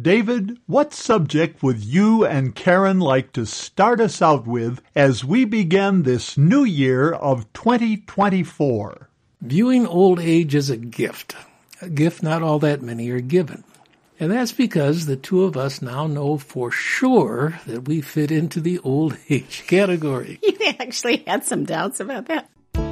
David, what subject would you and Karen like to start us out with as we begin this new year of 2024? Viewing old age as a gift not all that many are given. And that's because the two of us now know for sure that we fit into the old age category. You actually had some doubts about that.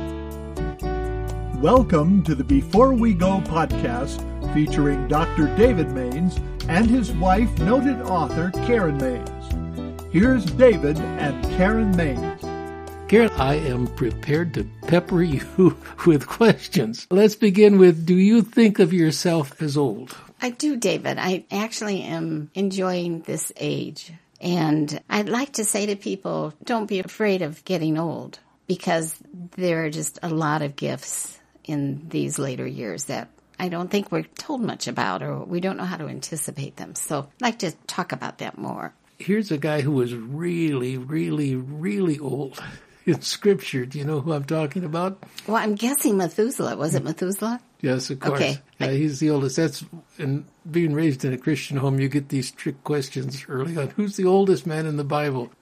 Welcome to the Before We Go podcast featuring Dr. David Maines and his wife, noted author Karen Maines. Here's David and Karen Maines. Karen, I am prepared to pepper you with questions. Let's begin with, do you think of yourself as old? I do, David. I actually am enjoying this age. And I'd like to say to people, don't be afraid of getting old, because there are just a lot of gifts in these later years that I don't think we're told much about, or we don't know how to anticipate them. So I'd like to talk about that more. Here's a guy who was really, really, really old in Scripture. Do you know who I'm talking about? Well, I'm guessing Methuselah. Was it Methuselah? Yes, of course. Okay. Yeah, he's the oldest. That's, and being raised in a Christian home, you get these trick questions early on. Who's the oldest man in the Bible?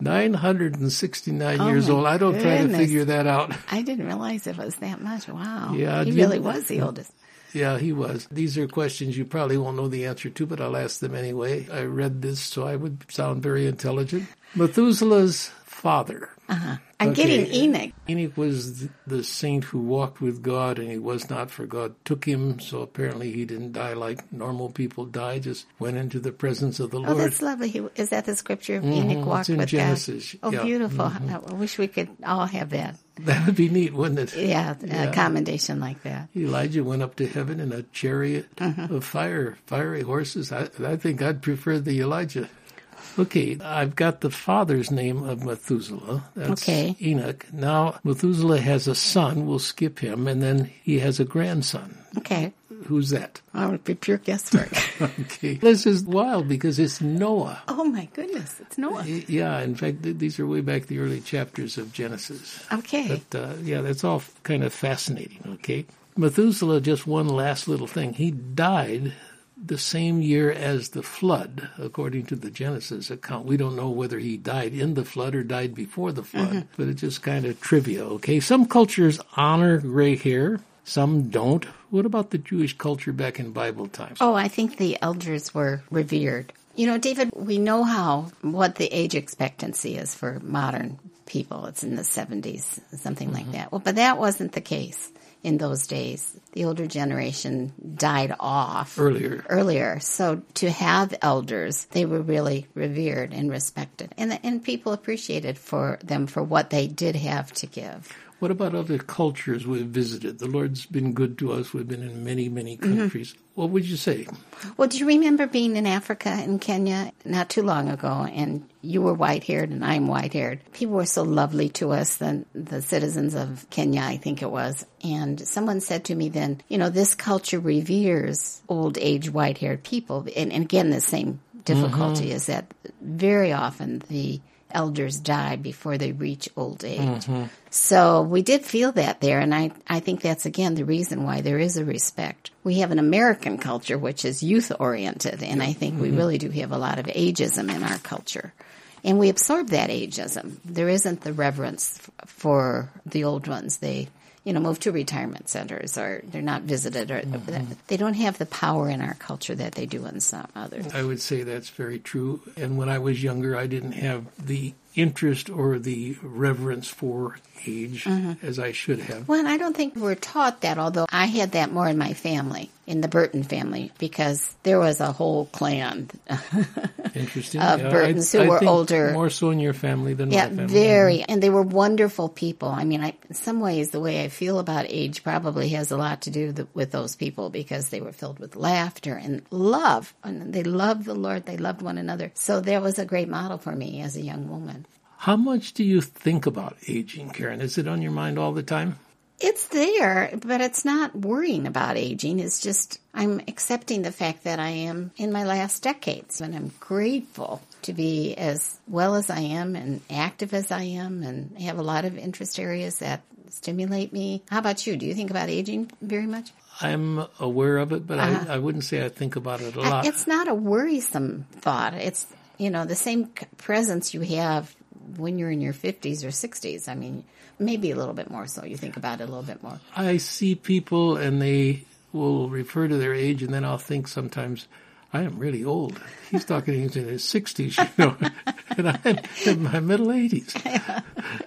969 years old. I don't try to figure that out. I didn't realize it was that much. Wow. Yeah, he really was the oldest. Yeah, he was. These are questions you probably won't know the answer to, but I'll ask them anyway. I read this so I would sound very intelligent. Methuselah's father. I'm getting Enoch. Enoch was the saint who walked with God, and he was not, for God took him. So apparently he didn't die like normal people die, just went into the presence of the Lord. Oh, that's lovely. Is that the scripture of Enoch walked with Genesis. God? Oh, yeah. beautiful. I wish we could all have that. That would be neat, wouldn't it? Yeah, a commendation like that. Elijah went up to heaven in a chariot of fiery horses. I think I'd prefer the Elijah. Okay, I've got the father's name of Methuselah. That's Enoch. Now, Methuselah has a son. We'll skip him. And then he has a grandson. Okay. Who's that? Oh, it would be pure guesswork. Okay. This is wild because it's Noah. Oh, my goodness. It's Noah. Yeah. In fact, these are way back the early chapters of Genesis. Okay. But, that's all kind of fascinating, okay? Methuselah, just one last little thing. He died the same year as the flood, according to the Genesis account. We don't know whether he died in the flood or died before the flood, but it's just kind of trivia, okay? Some cultures honor gray hair, some don't. What about the Jewish culture back in Bible times? Oh, I think the elders were revered. You know, David, we know what the age expectancy is for modern people. It's in the 70s, something like that. Well, but that wasn't the case in those days. The older generation died off earlier. So to have elders, they were really revered and respected. And people appreciated them for what they did have to give. What about other cultures we've visited? The Lord's been good to us. We've been in many, many countries. What would you say? Well, do you remember being in Africa and Kenya not too long ago, and you were white-haired and I'm white-haired? People were so lovely to us, the citizens of Kenya, I think it was. And someone said to me then, this culture reveres old-age white-haired people. And again, the same difficulty is that very often the elders die before they reach old age. So we did feel that there, and I think that's, again, the reason why there is a respect. We have an American culture which is youth-oriented, and I think we really do have a lot of ageism in our culture. And we absorb that ageism. There isn't the reverence for the old ones. They move to retirement centers, or they're not visited, or they don't have the power in our culture that they do in some others. I would say that's very true. And when I was younger, I didn't have the interest or the reverence for age as I should have. Well, and I don't think we're taught that, although I had that more in my family, in the Burton family, because there was a whole clan Interesting. of Burtons who were older. More so in your family than my family. Very. And they were wonderful people. I mean, in some ways, the way I feel about age probably has a lot to do with those people, because they were filled with laughter and love. And they loved the Lord. They loved one another. So that was a great model for me as a young woman. How much do you think about aging, Karen? Is it on your mind all the time? It's there, but it's not worrying about aging. It's just I'm accepting the fact that I am in my last decades, and I'm grateful to be as well as I am and active as I am, and have a lot of interest areas that stimulate me. How about you? Do you think about aging very much? I'm aware of it, but I wouldn't say I think about it a lot. It's not a worrisome thought. It's, the same presence you have when you're in your 50s or 60s. I mean, maybe a little bit more so. You think about it a little bit more. I see people and they will refer to their age, and then I'll think sometimes, I am really old. He's talking he's in his 60s, and I'm in my middle 80s.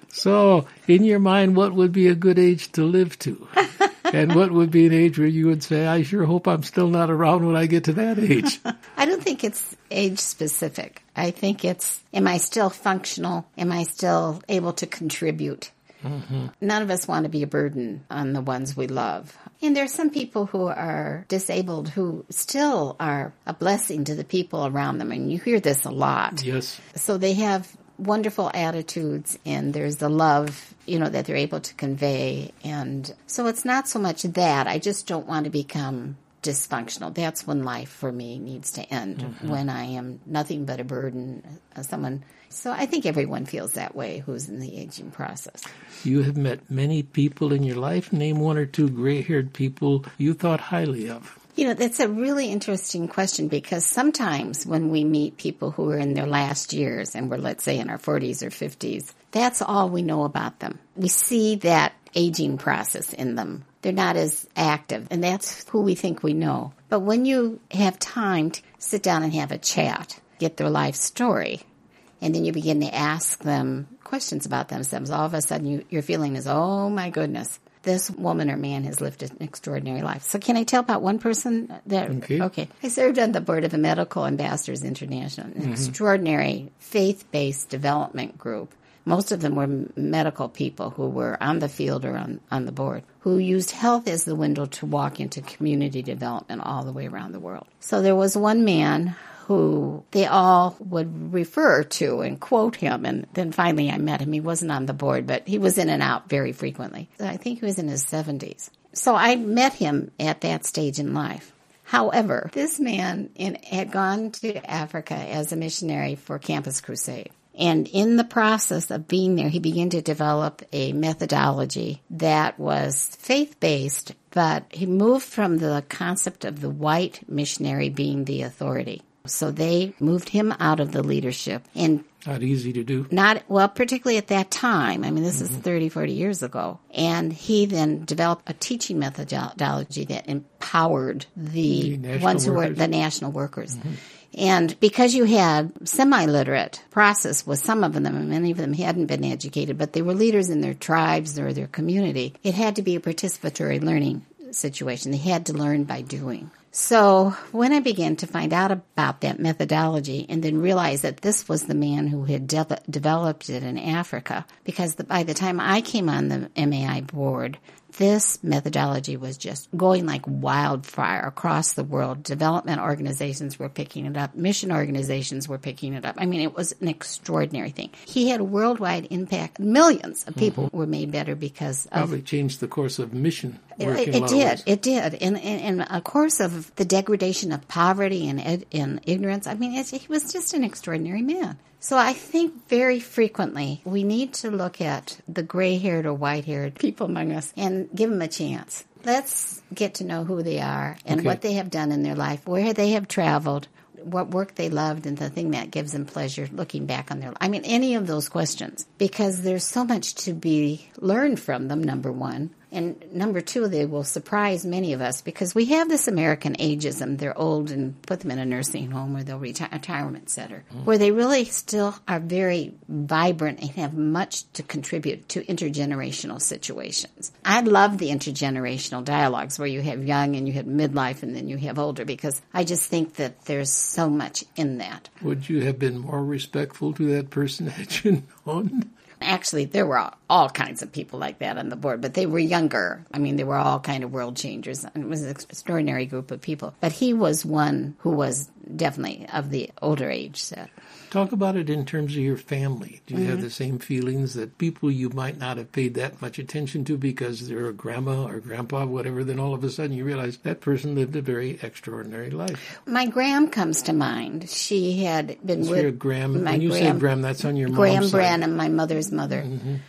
So, in your mind, what would be a good age to live to? And what would be an age where you would say, I sure hope I'm still not around when I get to that age? I don't think it's age specific. I think it's, am I still functional? Am I still able to contribute? Mm-hmm. None of us want to be a burden on the ones we love. And there are some people who are disabled who still are a blessing to the people around them. And you hear this a lot. Yes. So they have wonderful attitudes, and there's the love, that they're able to convey. And so it's not so much that. I just don't want to become dysfunctional. That's when life for me needs to end, when I am nothing but a burden, someone. So I think everyone feels that way who's in the aging process. You have met many people in your life. Name one or two gray-haired people you thought highly of. That's a really interesting question, because sometimes when we meet people who are in their last years and we're, let's say, in our 40s or 50s, that's all we know about them. We see that aging process in them. They're not as active, and that's who we think we know. But when you have time to sit down and have a chat, get their life story, and then you begin to ask them questions about themselves, all of a sudden your feeling is, oh my goodness, this woman or man has lived an extraordinary life. So can I tell about one person? Okay. I served on the board of the Medical Ambassadors International, an extraordinary faith-based development group. Most of them were medical people who were on the field or on the board, who used health as the window to walk into community development all the way around the world. So there was one man who they all would refer to and quote him. And then finally I met him. He wasn't on the board, but he was in and out very frequently. I think he was in his 70s. So I met him at that stage in life. However, this man had gone to Africa as a missionary for Campus Crusade. And in the process of being there, he began to develop a methodology that was faith-based, but he moved from the concept of the white missionary being the authority. So they moved him out of the leadership. And not easy to do. Particularly at that time. I mean, this is 30, 40 years ago. And he then developed a teaching methodology that empowered the ones who were the national workers. Mm-hmm. And because you had semi-literate process with some of them, and many of them hadn't been educated, but they were leaders in their tribes or their community, it had to be a participatory learning situation. They had to learn by doing. So when I began to find out about that methodology and then realize that this was the man who had developed it in Africa, because by the time I came on the MAI board, this methodology was just going like wildfire across the world. Development organizations were picking it up. Mission organizations were picking it up. I mean, it was an extraordinary thing. He had a worldwide impact. Millions of people were made better because of... Probably changed the course of mission work in a lot of ways. It did. In a course of the degradation of poverty and ignorance, I mean, he was just an extraordinary man. So I think very frequently we need to look at the gray-haired or white-haired people among us and give them a chance. Let's get to know who they are and what they have done in their life, where they have traveled, what work they loved, and the thing that gives them pleasure looking back on their life. I mean, any of those questions, because there's so much to be learned from them, number one. And number two, they will surprise many of us because we have this American ageism. They're old and put them in a nursing home or they'll retirement center, where they really still are very vibrant and have much to contribute to intergenerational situations. I love the intergenerational dialogues where you have young and you have midlife and then you have older, because I just think that there's so much in that. Would you have been more respectful to that person had you known? Actually, there were all kinds of people like that on the board, but they were younger. I mean, they were all kind of world changers. It was an extraordinary group of people. But he was one who was definitely of the older age set. Talk about it in terms of your family. Do you have the same feelings that people you might not have paid that much attention to because they're a grandma or grandpa, whatever, then all of a sudden you realize that person lived a very extraordinary life? My gram comes to mind. She had been with... Your gram. When you say gram, that's on your mom's Graham side. Branham, my mother's mother. Mm-hmm.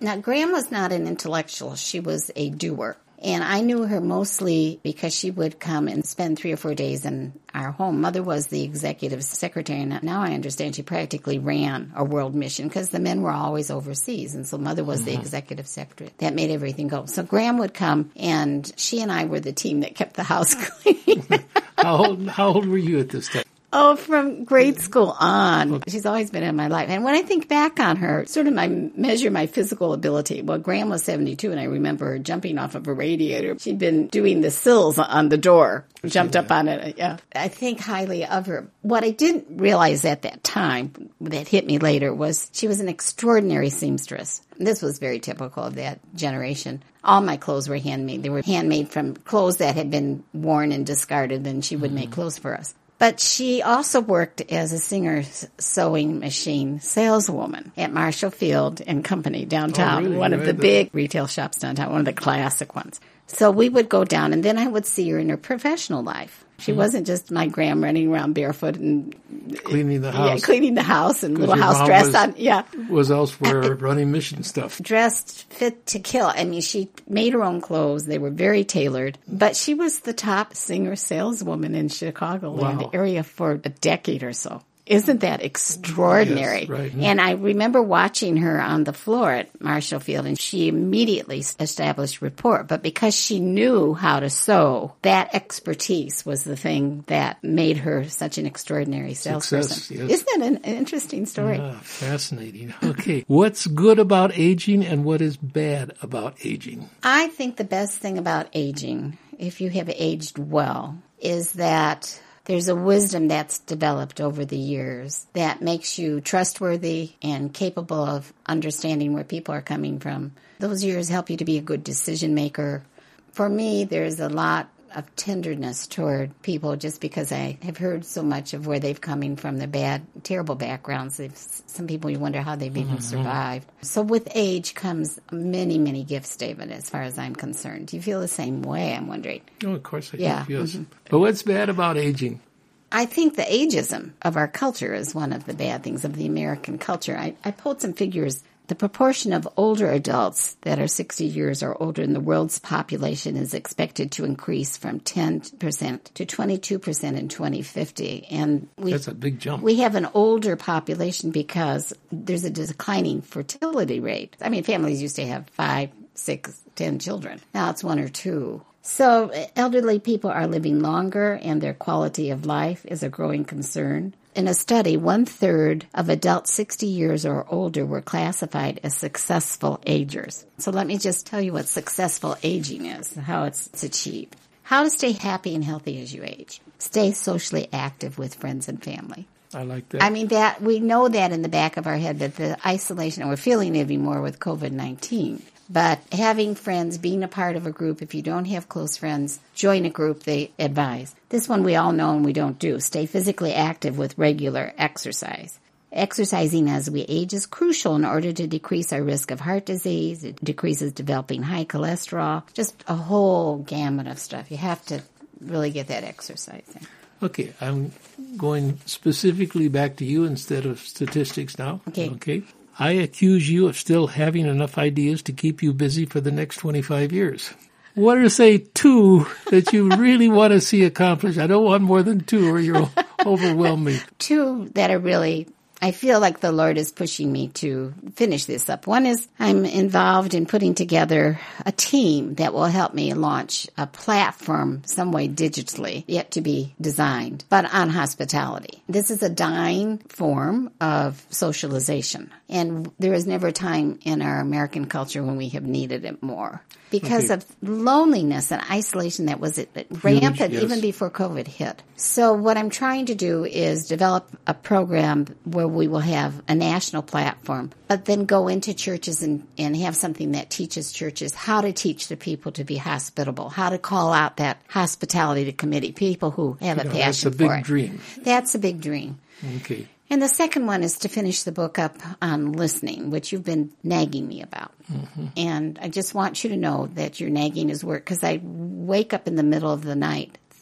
Now, Graham was not an intellectual. She was a doer. And I knew her mostly because she would come and spend 3 or 4 days in our home. Mother was the executive secretary, and now I understand she practically ran a world mission because the men were always overseas. And so Mother was the executive secretary. That made everything go. So Graham would come, and she and I were the team that kept the house clean. How old were you at this time? Oh, from grade school on. She's always been in my life. And when I think back on her, sort of measure my physical ability. Well, Graham was 72, and I remember her jumping off of a radiator. She'd been doing the sills on the door, jumped up on it. Yeah. I think highly of her. What I didn't realize at that time, that hit me later, was she was an extraordinary seamstress. This was very typical of that generation. All my clothes were handmade. They were handmade from clothes that had been worn and discarded, and she would make clothes for us. But she also worked as a Singer sewing machine saleswoman at Marshall Field and Company downtown, one of the big retail shops downtown, one of the classic ones. So we would go down, and then I would see her in her professional life. She wasn't just my Graham running around barefoot and cleaning the house. Yeah, cleaning the house and little house dress on. Yeah, was elsewhere running mission stuff. Dressed fit to kill. I mean, she made her own clothes. They were very tailored. But she was the top Singer saleswoman in Chicagoland area for a decade or so. Isn't that extraordinary? Yes, right. And I remember watching her on the floor at Marshall Field, and she immediately established rapport. But because she knew how to sew, that expertise was the thing that made her such an extraordinary salesperson. Yes. Isn't that an interesting story? Yeah, fascinating. Okay. What's good about aging and what is bad about aging? I think the best thing about aging, if you have aged well, is that there's a wisdom that's developed over the years that makes you trustworthy and capable of understanding where people are coming from. Those years help you to be a good decision maker. For me, there's a lot of tenderness toward people just because I have heard so much of where they've coming from, their bad, terrible backgrounds. Some people, you wonder how they've even survived. So with age comes many, many gifts, David, as far as I'm concerned. Do you feel the same way, I'm wondering? Oh, of course I do, yeah. Yes. But what's bad about aging? I think the ageism of our culture is one of the bad things of the American culture. I pulled some figures. The proportion of older adults that are 60 years or older in the world's population is expected to increase from 10% to 22% in 2050. And that's a big jump. We have an older population because there's a declining fertility rate. I mean, families used to have 5, 6, 10 children. Now it's 1 or 2. So elderly people are living longer, and their quality of life is a growing concern. In a study, 1/3 of adults 60 years or older were classified as successful agers. So let me just tell you what successful aging is, how it's achieved. How to stay happy and healthy as you age. Stay socially active with friends and family. I like that. I mean, that we know that in the back of our head, that the isolation, and we're feeling it even more with COVID-19. But having friends, being a part of a group, if you don't have close friends, join a group, they advise. This one we all know and we don't do. Stay physically active with regular exercise. Exercising as we age is crucial in order to decrease our risk of heart disease. It decreases developing high cholesterol. Just a whole gamut of stuff. You have to really get that exercise in. Okay, I'm going specifically back to you instead of statistics now. Okay. I accuse you of still having enough ideas to keep you busy for the next 25 years. What are, say, 2 that you really want to see accomplished? I don't want more than 2 or you'll overwhelm me. 2 that are really, I feel like the Lord is pushing me to finish this up. One is I'm involved in putting together a team that will help me launch a platform some way digitally, yet to be designed, but on hospitality. This is a dying form of socialization, and there is never a time in our American culture when we have needed it more. Because of loneliness and isolation that was rampant even before COVID hit. So what I'm trying to do is develop a program where we will have a national platform, but then go into churches and have something that teaches churches how to teach the people to be hospitable, how to call out that hospitality committee, people who have a passion for it. That's a big dream. That's a big dream. Okay. And the second one is to finish the book up on listening, which you've been nagging me about. Mm-hmm. And I just want you to know that your nagging is work, because I wake up in the middle of the night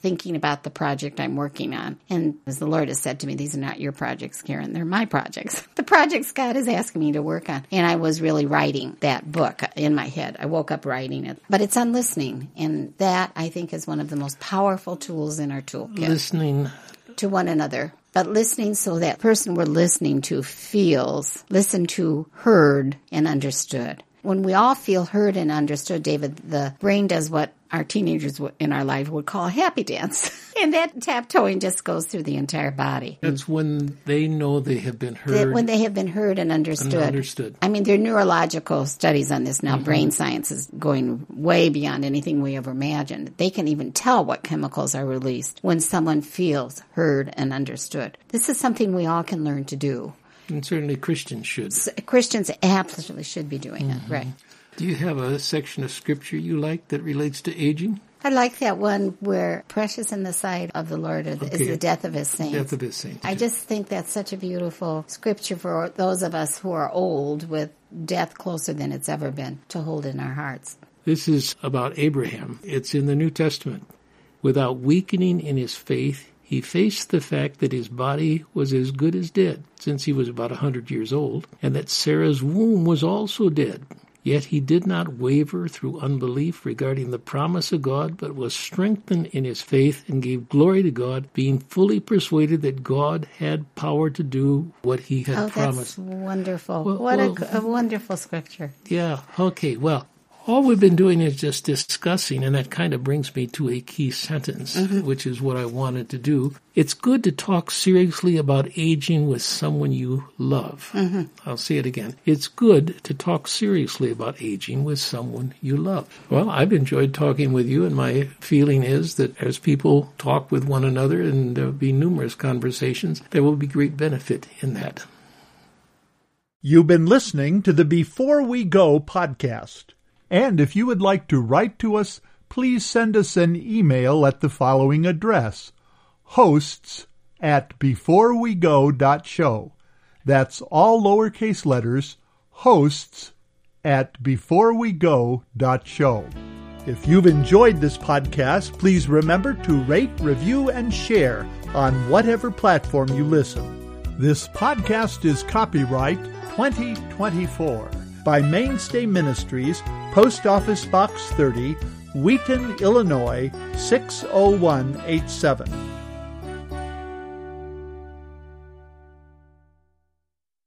thinking about the project I'm working on. And as the Lord has said to me, these are not your projects, Karen, they're my projects. The projects God is asking me to work on. And I was really writing that book in my head. I woke up writing it. But it's on listening. And that, I think, is one of the most powerful tools in our toolkit. Listening to one another. But listening so that person we're listening to feels listened to, heard, and understood. When we all feel heard and understood, David, the brain does what our teenagers in our life would call a happy dance. And that tap-toeing just goes through the entire body. That's when they know they have been heard. When they have been heard and understood. I mean, there are neurological studies on this now. Mm-hmm. Brain science is going way beyond anything we ever imagined. They can even tell what chemicals are released when someone feels heard and understood. This is something we all can learn to do. And certainly Christians should. Christians absolutely should be doing it, right. Do you have a section of Scripture you like that relates to aging? I like that one where precious in the sight of the Lord is the death of his saints. Death of his saints. I just think that's such a beautiful Scripture for those of us who are old with death closer than it's ever been to hold in our hearts. This is about Abraham. It's in the New Testament. Without weakening in his faith, he faced the fact that his body was as good as dead, since he was about 100 years old, and that Sarah's womb was also dead. Yet he did not waver through unbelief regarding the promise of God, but was strengthened in his faith and gave glory to God, being fully persuaded that God had power to do what he had promised. That's wonderful. What a wonderful Scripture. Yeah, okay, well, all we've been doing is just discussing, and that kind of brings me to a key sentence, which is what I wanted to do. It's good to talk seriously about aging with someone you love. I'll say it again. It's good to talk seriously about aging with someone you love. Well, I've enjoyed talking with you, and my feeling is that as people talk with one another, and there'll be numerous conversations, there will be great benefit in that. You've been listening to the Before We Go podcast. And if you would like to write to us, please send us an email at the following address, hosts@beforewego.show. That's all lowercase letters, hosts@beforewego.show. If you've enjoyed this podcast, please remember to rate, review, and share on whatever platform you listen. This podcast is copyright 2024. By Mainstay Ministries, Post Office Box 30, Wheaton, Illinois, 60187.